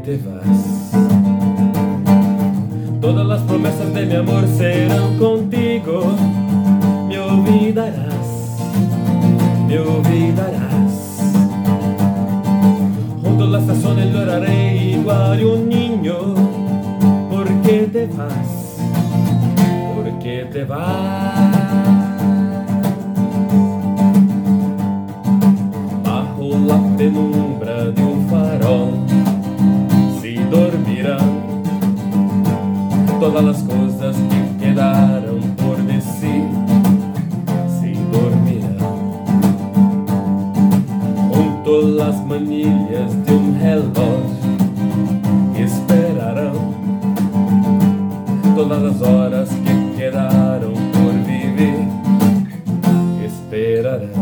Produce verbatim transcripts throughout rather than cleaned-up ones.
te vas. Todas las promesas de mi amor serán contigo. Me olvidarás, me olvidarás. Junto a la estación lloraré igual un niño. ¿Por qué te vas? ¿Por qué te vas? Bajo la penumbra de un farol se dormirán todas las cosas que quedaron por decir. Se dormirán junto a las manillas de un reloj. Esperarán todas las horas que quedaron por vivir. Esperarán.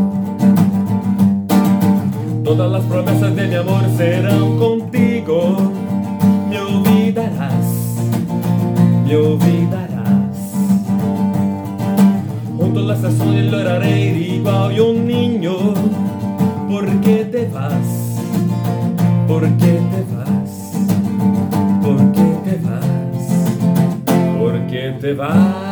Todas las promesas de mi amor serán contigo. Me olvidarás, me olvidarás. Junto a la estación lloraré igual un niño. ¿Por qué te vas? ¿Por qué te vas? ¿Por qué te vas? ¿Por qué te vas?